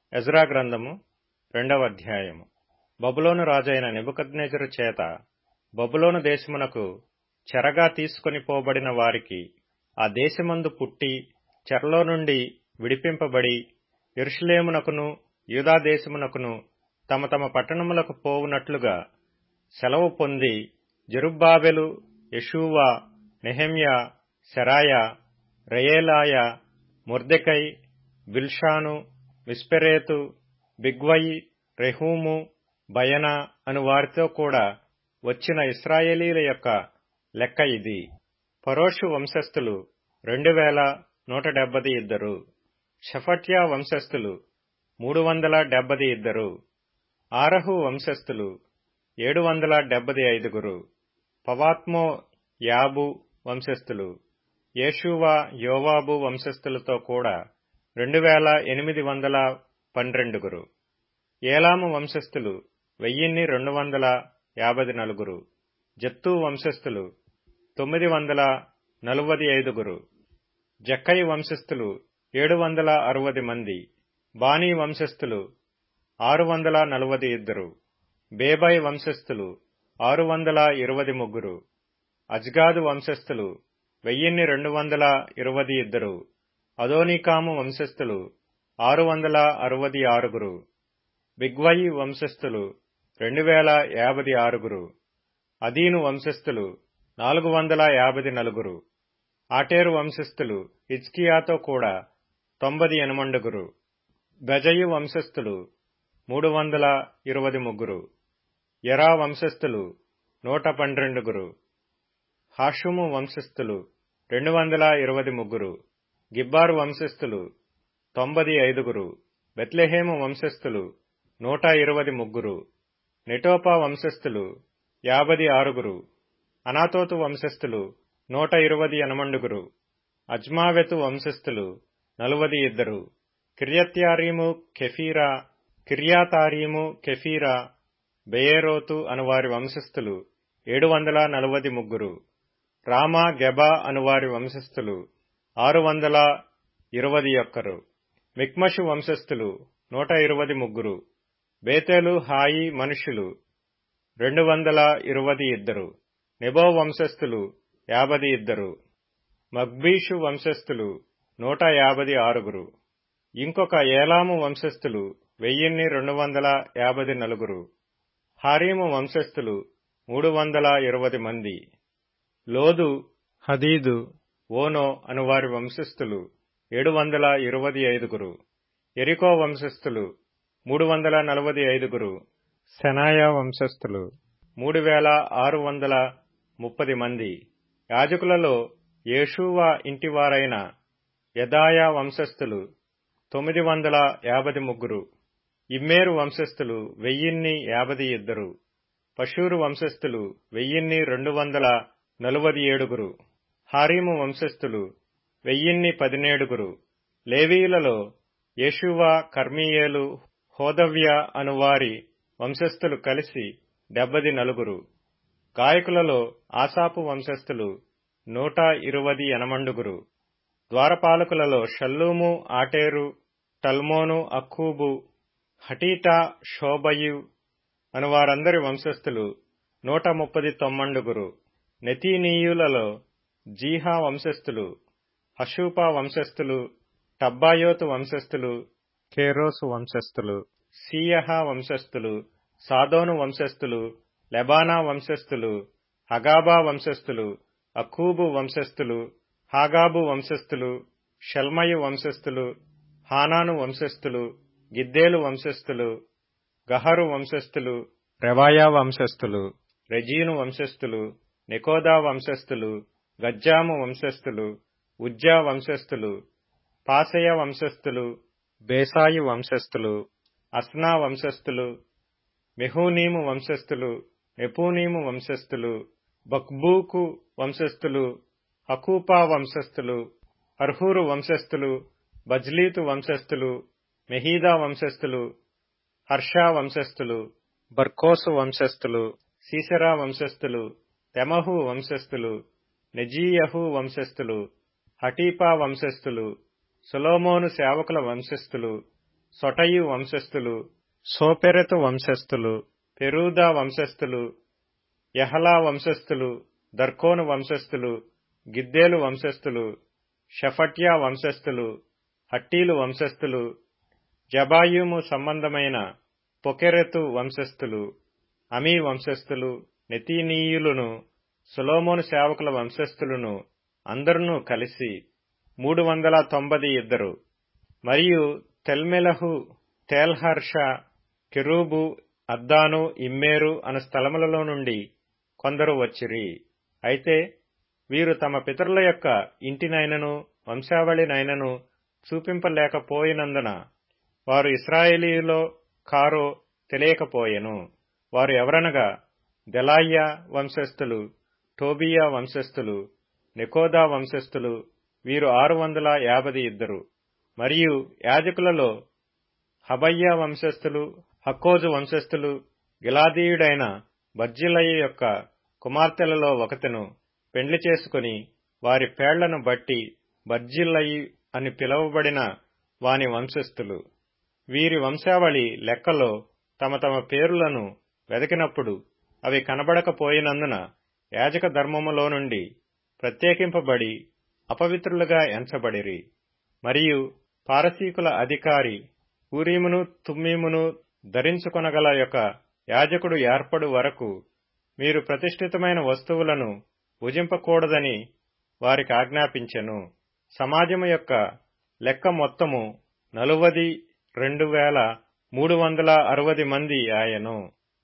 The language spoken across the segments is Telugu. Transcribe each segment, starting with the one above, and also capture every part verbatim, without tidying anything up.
ఎజ్రా గ్రంథము రెండవ అధ్యాయము. బబులోను రాజైన నెబుకద్నెజరు చేత బబులోను దేశమునకు చెరగా తీసుకొని పోబడిన వారికి ఆ దేశమందు పుట్టి చెరలో నుండి విడిపింపబడి యెరూషలేమునకును యూదా దేశమునకును తమ తమ పట్టణములకు పోవునట్లుగా సెలవు పొంది జెరుబ్బాబెలు, యెషూవ, నెహెమ్యా, శెరాయా, రెయేలాయ, మొర్దెకై, బిల్షాను, మిస్పెరేతు, బిగ్వయి, రెహూము, బయనా అను వారితో కూడా వచ్చిన ఇశ్రాయేలీల యొక్క లెక్క ఇది. పరోషు వంశస్థులు రెండు వేల నూట డెబ్బది ఇద్దరు. షఫట్యా వంశస్థులు మూడు వందల డెబ్బది ఇద్దరు. ఆరహు వంశస్థులు ఏడు వందల డెబ్బది ఐదుగురు. పవాత్మో యాబు వంశస్థులు యేషూవ, యోవాబు వంశస్థులతో కూడా రెండు వేల ఎనిమిది వందల పన్నెండుగురు. ఏలాము వంశస్థులు వెయ్యిన్ని రెండు వందల యాభై నలుగురు. జత్తు వంశస్థులు తొమ్మిది వందల నలువది ఐదుగురు. జక్కయి వంశస్థులు ఏడు వందల అరవది మంది. బానీ వంశస్థులు ఆరు వందల నలువది ఇద్దరు. బేబై వంశస్థులు ఆరు వందల ఇరవది ముగ్గురు. అజ్గాదు వంశస్థులు వెయ్యిన్ని రెండు వందల ఇరవది ఇద్దరు. అదోనికాము వంశస్థులు ఆరు వందల అరవది ఆరుగురు. బిగ్వయి వంశస్థులు రెండు వేల యాభై ఆరుగురు. అదీను వంశస్థులు నాలుగు వందల యాభై నలుగురు. ఆటేరు వంశస్థులు హిజ్కియాతో కూడా తొంభై ఎనమండుగురు. బెజయి వంశస్థులు మూడు వందల ఇరవై ముగ్గురు. యరా వంశస్థులు నూట పన్నెండుగురు. హాషుము వంశస్థులు రెండు వందల ఇరవై ముగ్గురు. గిబ్బారు వంశస్థులు తొంభై ఐదుగురు. బెత్లెహేము వంశస్థులు నూట ఇరవై ముగ్గురు. నెటోపా వంశస్థులు యాభై ఆరుగురు. అనాతోతు వంశస్థులు నూట ఇరవై ఎనమండుగురు. అజ్మావెతు వంశస్థులు నలువది ఇద్దరు. కిర్యత్యారీము, కెఫీరా, కిర్యాతారీము, కెఫీరా, బెయేరోతు అనువారి వంశస్థులు ఏడు వందల నలువది ముగ్గురు. రామా, గెబా అనువారి వంశస్థులు ఆరు వందల ఇరవై ఒక్కరు. మిక్మషు వంశస్థులు నూట ఇరవై ముగ్గురు. బేతేలు, హాయి మనుష్యులు రెండు వందల ఇరవై ఇద్దరు. నెబో వంశస్థులు యాభై ఇద్దరు. మగ్బీషు వంశస్థులు నూట యాభై ఆరుగురు. ఇంకొక ఏలాము వంశస్థులు వెయ్యిన్ని రెండు వందల యాభై నలుగురు. హారీము వంశస్థులు మూడు వందల ఇరవై మంది. లోదు, హదీదు, ఓనో అనువారి వంశస్థులు ఏడు వందల ఇరవై ఐదుగురు. ఎరికో వంశస్థులు మూడు వందల నలభై ఐదుగురు. సెనాయా వంశస్థులు మూడు వేల ఆరు వందల ముప్పది మంది. యాజకులలో యేషూవ ఇంటివారైన యెదాయా వంశస్థులు తొమ్మిది వందల యాభై ముగ్గురు. ఇమ్మేరు వంశస్థులు వెయ్యిన్ని యాభై ఇద్దరు. పషూరు వంశస్థులు వెయ్యిన్ని రెండు వందల నలువది ఏడుగురు. హారీము వంశస్థులు వెయ్యిన్ని పదినేడుగురు. లేవీయులలో యేషూవ, కర్మీయేలు, హోదవ్య అనువారి వంశస్థులు కలిసి డెబ్బది నలుగురు. గాయకులలో ఆసాపు వంశస్థులు నూట ఇరవై ఎనమండుగురు. ద్వారపాలకులలో షల్లూము, ఆటేరు, టల్మోను, అక్కూబు, హటీటా, షోబయు అనువారందరి వంశస్థులు నూట ముప్పది తొమ్మండుగురు. నెతీనీయులలో జీహా వంశస్థులు, హషూపా వంశస్థులు, టబ్బాయోతు వంశస్థులు, కేరోసు వంశస్థులు, సీయహా వంశస్థులు, సాదోను వంశస్థులు, లెబానా వంశస్థులు, హగాబా వంశస్థులు, అక్కూబు వంశస్థులు, హాగాబు వంశస్థులు, షల్మయు వంశస్థులు, హానాను వంశస్థులు, గిద్దేలు వంశస్థులు, గహరు వంశస్థులు, రెవాయా వంశస్థులు, రెజీను వంశస్థులు, నెకోదా వంశస్థులు, గజ్జాము వంశస్థులు, ఉజ్జా వంశస్థులు, పాసెయ వంశస్థులు, బేసాయి వంశస్థులు, అస్నా వంశస్థులు, మెహూనీము వంశస్థులు, నెపూనీము వంశస్థులు, బక్బూకు వంశస్థులు, హకూపా వంశస్థులు, హర్హూరు వంశస్థులు, బజ్లీతు వంశస్థులు, మెహీదా వంశస్థులు, హర్షా వంశస్థులు, బర్కోసు వంశస్థులు, సీసెరా వంశస్థులు, తెమహు వంశస్థులు, నెజీయహు వంశస్థులు, హటీపా వంశస్థులు, సొలొమోను సేవకుల వంశస్థులు, సొటయి వంశస్థులు, సోపెరెతు వంశస్థులు, పెరూదా వంశస్థులు, యహలా వంశస్థులు, దర్కోను వంశస్థులు, గిద్దేలు వంశస్థులు, షఫట్యా వంశస్థులు, హట్టీలు వంశస్థులు, జబాయుము సంబంధమైన పొకెరెతు వంశస్థులు, అమీ వంశస్థులు, నెతీనీయులను, సొలొమోను సేవకుల వంశస్థులను అందరును కలిసి మూడు వందల తొంభై ఇద్దరు. మరియు తెల్మెలహు, తేల్హర్ష, కెరూబు, అద్దాను, ఇమ్మేరు అను స్థలములలో నుండి కొందరు వచ్చిరి. అయితే వీరు తమ పితరుల యొక్క ఇంటినైనను వంశావళినైనను చూపింపలేకపోయినందున వారు ఇశ్రాయేలీయులో కారో తెలియకపోయెను. వారు ఎవరనగా దెలాయ్యా వంశస్థులు, టోబియా వంశస్థులు, నెకోదా వంశస్థులు, వీరు ఆరు వందల యాభై ఇద్దరు. మరియు యాజకులలో హబయ్యా వంశస్థులు, హక్కోజు వంశస్థులు, గిలాదీయుడైన బర్జిల్లయి యొక్క కుమార్తెలలో ఒకతెను పెండ్లి చేసుకుని వారి పేళ్లను బట్టి బర్జిల్లయి అని పిలువబడిన వాని వంశస్థులు. వీరి వంశావళి లెక్కలో తమ తమ పేరులను వెదకినప్పుడు అవి కనబడకపోయినందున యాజక ధర్మములో నుండి ప్రత్యేకింపబడి అపవిత్రులుగా ఎంచబడిరి. మరియు పారసీకుల అధికారి ఊరీమును తుమ్మీమును ధరించుకొనగల యొక్క యాజకుడు ఏర్పడు వరకు మీరు ప్రతిష్ఠితమైన వస్తువులను భుజింపకూడదని వారికి ఆజ్ఞాపించెను. సమాజము యొక్క లెక్క మొత్తము నలువది రెండు వేల మూడు వందల అరవది మంది ఆయను.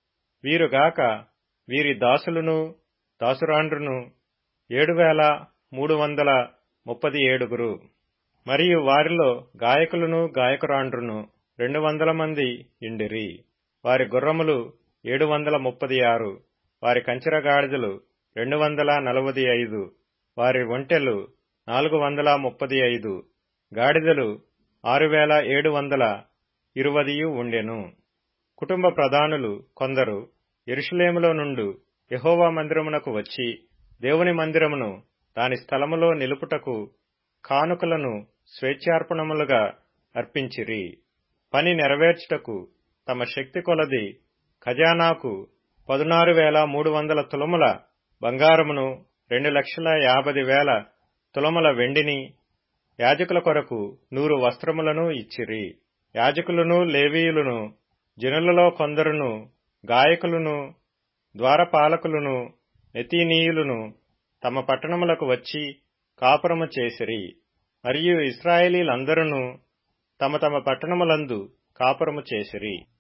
వీరుగాక వీరి దాసులను దాసురాండ్రును ఏడు వేల మూడు వందల ముప్పది ఏడుగురు. మరియు వారిలో గాయకులను గాయకురాండ్రును రెండు వందల మంది ఇండిరి. వారి గుర్రములు ఏడు వందల ముప్పది ఆరు, వారి కంచెర గాడిదలు రెండు వందల నలభై ఐదు, వారి ఒంటెలు నాలుగు వందల ముప్పది ఐదు, గాడిదలు ఆరు వేల ఏడు వందల ఇరువదియు ఉండెను. కుటుంబ ప్రధానులు కొందరు యెరూషలేములో నుండు యెహోవా మందిరమునకు వచ్చి దేవుని మందిరమును దాని స్థలములో నిలుపుటకు కానుకలను స్వేచ్ఛార్పణములుగా అర్పించిరి. పని నెరవేర్చుటకు తమ శక్తి కొలది ఖజానాకు పదునారు వేల మూడు వందల తులముల బంగారమును, రెండు లక్షల యాభై వేల తులముల వెండిని, యాజకుల కొరకు నూరు వస్త్రములను ఇచ్చిరి. యాజకులను, లేవీయులను, జనులలో కొందరును, గాయకులను, ద్వారపాలకులను, నెతీనీయులను తమ పట్టణములకు వచ్చి కాపురము చేసిరి. మరియు ఇశ్రాయేలీలందరూ తమ తమ పట్టణములందు కాపురము చేసిరి.